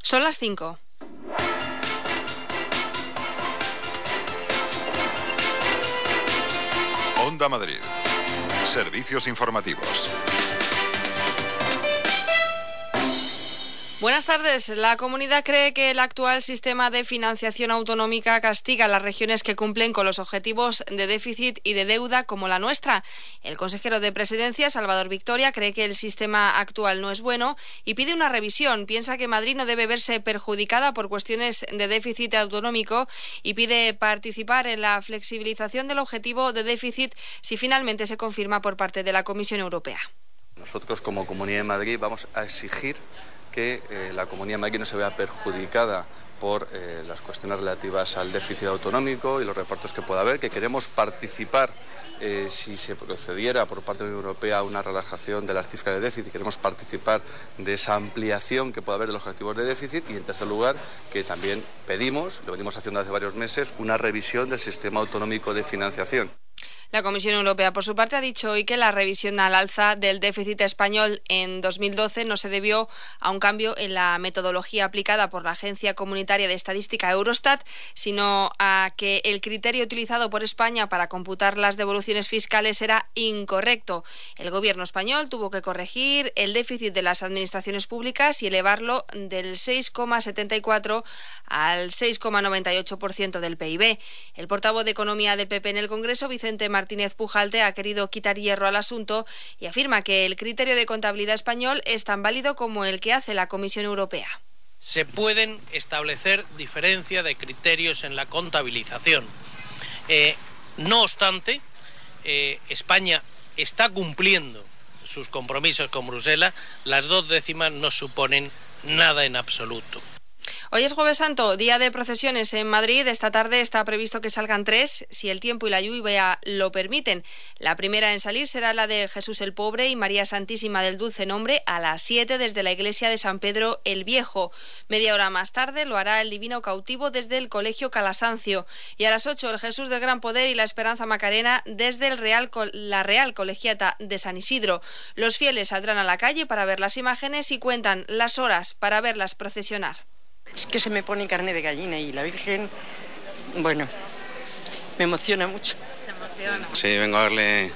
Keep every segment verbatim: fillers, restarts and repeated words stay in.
Son las cinco. Onda Madrid. Servicios informativos. Buenas tardes. La comunidad cree que el actual sistema de financiación autonómica castiga a las regiones que cumplen con los objetivos de déficit y de deuda como la nuestra. El consejero de Presidencia, Salvador Victoria, cree que el sistema actual no es bueno y pide una revisión. Piensa que Madrid no debe verse perjudicada por cuestiones de déficit autonómico y pide participar en la flexibilización del objetivo de déficit si finalmente se confirma por parte de la Comisión Europea. Nosotros, como Comunidad de Madrid, vamos a exigir que eh, la Comunidad de Madrid no se vea perjudicada por eh, las cuestiones relativas al déficit autonómico y los repartos que pueda haber, que queremos participar, eh, si se procediera por parte de la Unión Europea a una relajación de las cifras de déficit, queremos participar de esa ampliación que pueda haber de los objetivos de déficit y, en tercer lugar, que también pedimos, lo venimos haciendo hace varios meses, una revisión del sistema autonómico de financiación. La Comisión Europea, por su parte, ha dicho hoy que la revisión al alza del déficit español en dos mil doce no se debió a un cambio en la metodología aplicada por la Agencia Comunitaria de Estadística Eurostat, sino a que el criterio utilizado por España para computar las devoluciones fiscales era incorrecto. El Gobierno español tuvo que corregir el déficit de las administraciones públicas y elevarlo del seis coma setenta y cuatro al seis coma noventa y ocho por ciento del P I B. El portavoz de Economía del P P en el Congreso, Vicente Martínez Pujalte, ha querido quitar hierro al asunto y afirma que el criterio de contabilidad español es tan válido como el que hace la Comisión Europea. Se pueden establecer diferencias de criterios en la contabilización. Eh, no obstante, eh, España está cumpliendo sus compromisos con Bruselas. Las dos décimas no suponen nada en absoluto. Hoy es Jueves Santo, día de procesiones en Madrid. Esta tarde está previsto que salgan tres, si el tiempo y la lluvia lo permiten. La primera en salir será la de Jesús el Pobre y María Santísima del Dulce Nombre a las siete desde la iglesia de San Pedro el Viejo. Media hora más tarde lo hará el Divino Cautivo desde el Colegio Calasancio. Y a las ocho el Jesús del Gran Poder y la Esperanza Macarena desde el Real, la Real Colegiata de San Isidro. Los fieles saldrán a la calle para ver las imágenes y cuentan las horas para verlas procesionar. Es que se me pone carne de gallina y la Virgen, bueno, me emociona mucho. Se emociona. Sí, vengo a darle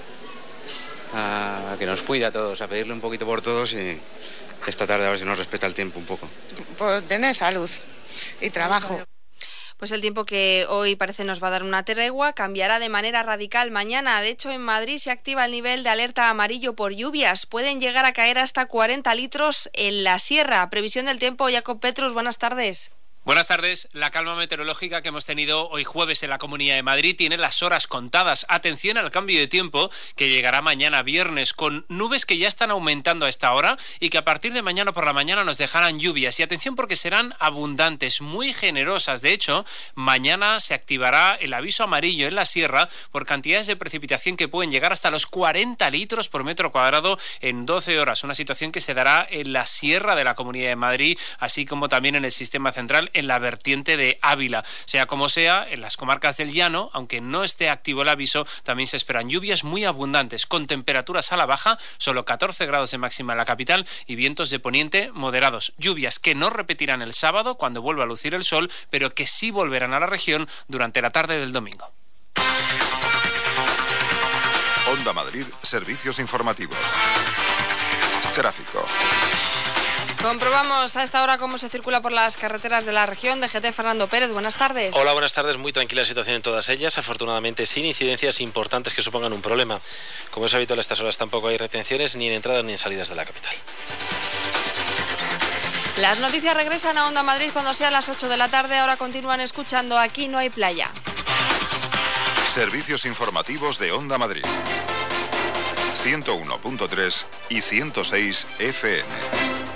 a que nos cuide a todos, a pedirle un poquito por todos y esta tarde a ver si nos respeta el tiempo un poco. Pues tener salud y trabajo. Pues el tiempo que hoy parece nos va a dar una tregua cambiará de manera radical mañana. De hecho, en Madrid se activa el nivel de alerta amarillo por lluvias. Pueden llegar a caer hasta cuarenta litros en la sierra. Previsión del tiempo, Jacob Petrus, buenas tardes. Buenas tardes. La calma meteorológica que hemos tenido hoy jueves en la Comunidad de Madrid tiene las horas contadas. Atención al cambio de tiempo que llegará mañana viernes con nubes que ya están aumentando a esta hora y que a partir de mañana por la mañana nos dejarán lluvias. Y atención porque serán abundantes, muy generosas. De hecho, mañana se activará el aviso amarillo en la sierra por cantidades de precipitación que pueden llegar hasta los cuarenta litros por metro cuadrado en doce horas. Una situación que se dará en la sierra de la Comunidad de Madrid, así como también en el sistema central, en la vertiente de Ávila. Sea como sea, en las comarcas del Llano, aunque no esté activo el aviso, también se esperan lluvias muy abundantes, con temperaturas a la baja, solo catorce grados de máxima en la capital y vientos de poniente moderados. Lluvias que no repetirán el sábado, cuando vuelva a lucir el sol, pero que sí volverán a la región durante la tarde del domingo. Onda Madrid, servicios informativos. Tráfico. Comprobamos a esta hora cómo se circula por las carreteras de la región. D G T, Fernando Pérez, buenas tardes. Hola, buenas tardes. Muy tranquila la situación en todas ellas, afortunadamente sin incidencias importantes que supongan un problema. Como es habitual a estas horas tampoco hay retenciones ni en entradas ni en salidas de la capital. Las noticias regresan a Onda Madrid cuando sean las ocho de la tarde. Ahora continúan escuchando Aquí no hay playa. Servicios informativos de Onda Madrid. ciento uno punto tres y ciento seis F M.